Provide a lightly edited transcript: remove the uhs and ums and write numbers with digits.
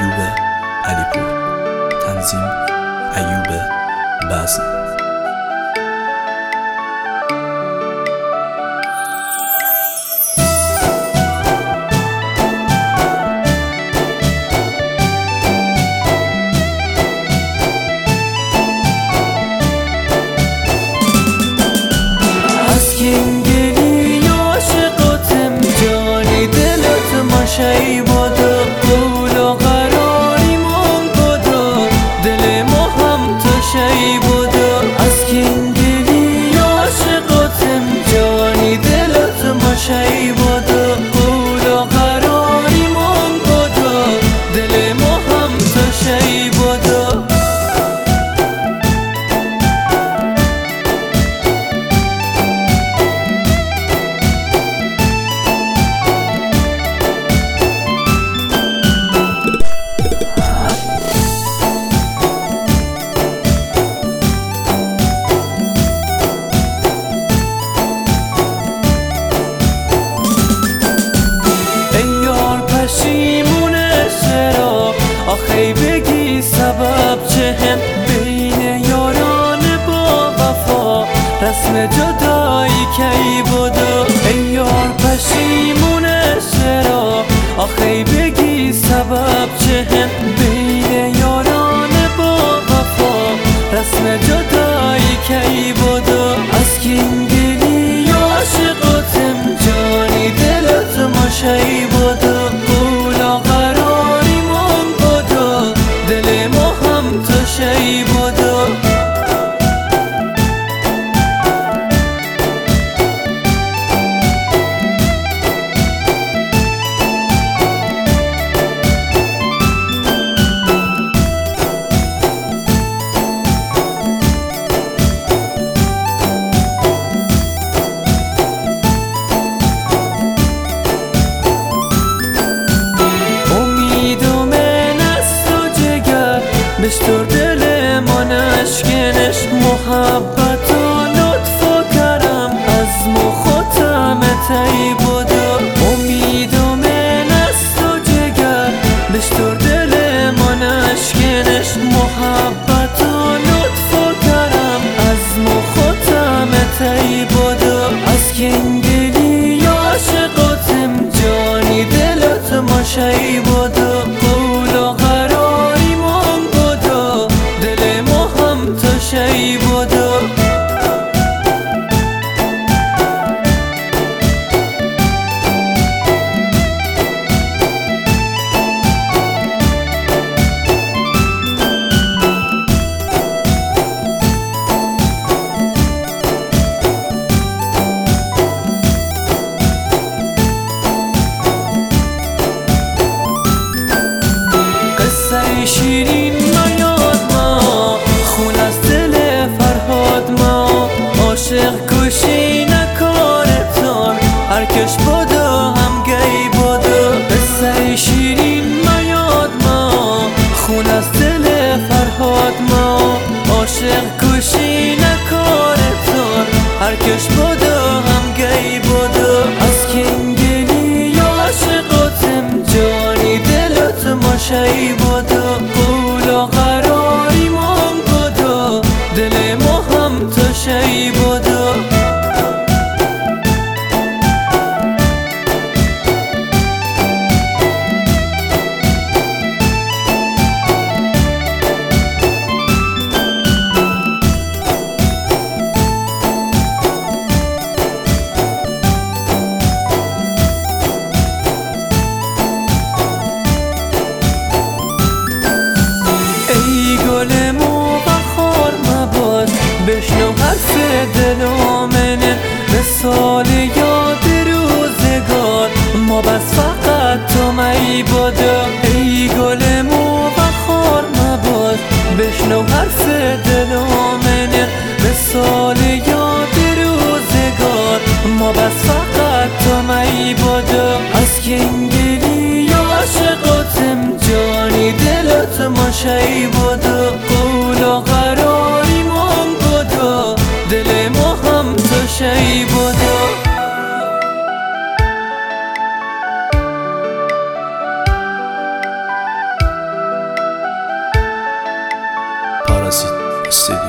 ایوب علیپور. تنظیم ایوب بزم. شی بادا قول و قراریمون بادا دل ما هم تو شی بادا از کین دلی عاشقاتم جانی دلت ما شی بادا قول و قراریمون بادا دل ما هم تو شی بادا آخی بگی سبب چهم بین یاران با وفا رسم جدایی کی بودا ای یار پشیمونه چرا آخی بگی سبب چهم بین یاران با وفا رسم جدایی کی بودا از کین دلی عاشقاتم جانی دلت ما شی بودا قولا قراریمون بادا دل ما هم تو شی بادا بشتر دل ما نشکنش محبت و لطف و کرم از مخاطم تی بودا امید و من است و جگر بشتر دل ما نشکنش محبت و لطف و کرم از مخاطم تی بودا از کین دلی عاشقاتم جانی دلت ما شی بودا قول و قراریمون دل ما هم تو شی بادا قصه شیرین عاشق کشی نکارتان هر کش بادا هم گی بادا قصه شیرین میاد ما خون از دل فرهاد ما عاشق کشی نکارتان هر کش بادا هم گی بادا از کین دلی عاشقاتم جانی دلت ما شی بادا قول و قراریمون بادا دل ما هم تو شی بادا ای گل مو بخار مباد بشنو حرف دل آمنه مثال یاد روزگار ما بس فقط تو می بادا ای گل مو بخار مباد بشنو حرف دل آمنه مثال یاد روزگار ما بس فقط تو می بادا از کین دلی عاشقاتم جانی دلت ما شی بادا قول و قراریمون بادا دل ما هم تو شی بادا استودیو